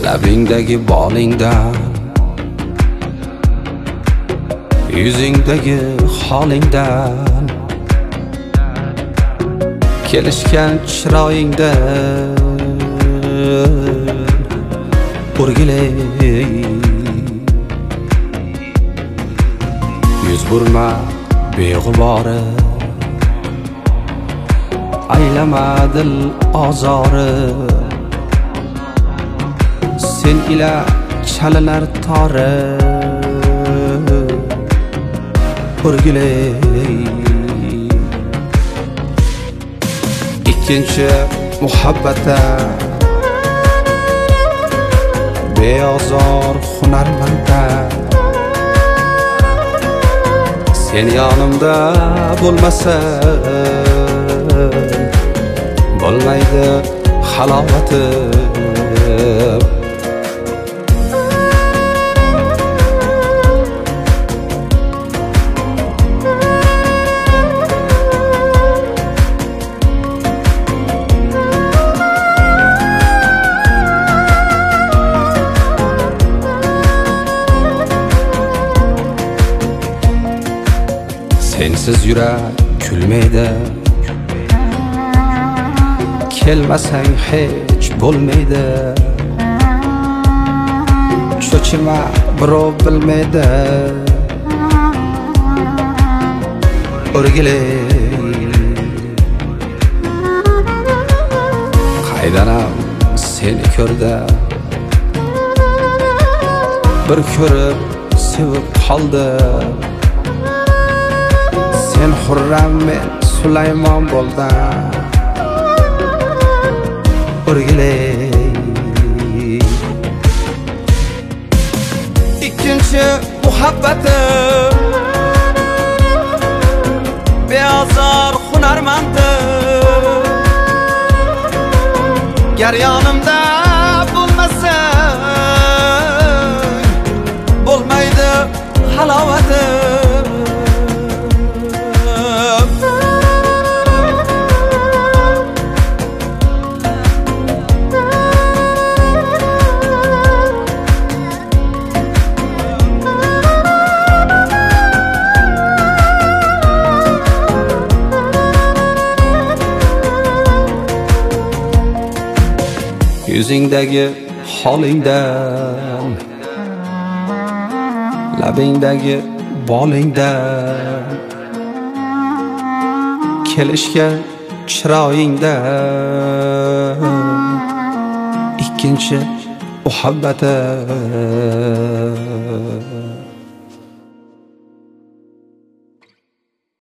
labingdagi bolingdan, yuzingdagi holingdan, kelishgan chiroyingdan o'rgilay. Yuz burma beg'ubori, aylama dil ozori. Sen ila chalanar tori o'rgilay. Ikkinchi muhabbata beozor hunarmanda, sen yonimda bo'lmasang bo'lmaydi halovatim. Sensiz yurak kulmaydi, kelmasang hech bo'lmaydi. Cho'chima birov bilmaydi, o'rgilay. Qaydanam seni ko'rdi, bir ko'rib sevib qoldim. Sen Xurram, men Sulaymon bo'ldim, o'rgilay. Ikkinchi muhabbatim beozor hunarmandim, gar yonimda bo'lmasang bo'lmaydi halovatim. Yuzingdagi holingdan, labingdagi bolingdan, kelishgan chiroyingdan, ikkinchi muhabbatim.